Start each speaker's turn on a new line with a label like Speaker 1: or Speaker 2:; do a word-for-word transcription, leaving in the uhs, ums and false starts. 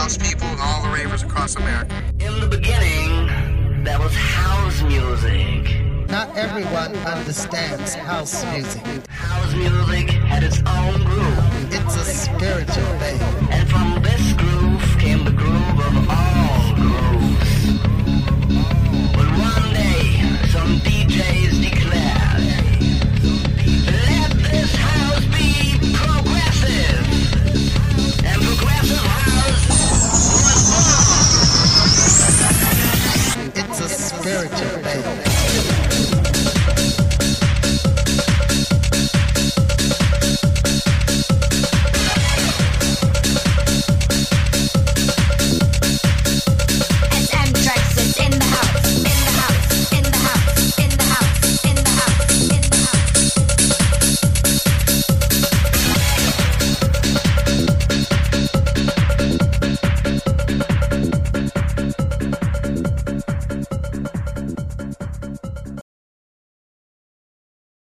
Speaker 1: house people and all the ravers across America.
Speaker 2: In the beginning, there was house music.
Speaker 3: Not everyone understands house music.
Speaker 2: House music had its own groove.
Speaker 3: It's a spiritual thing.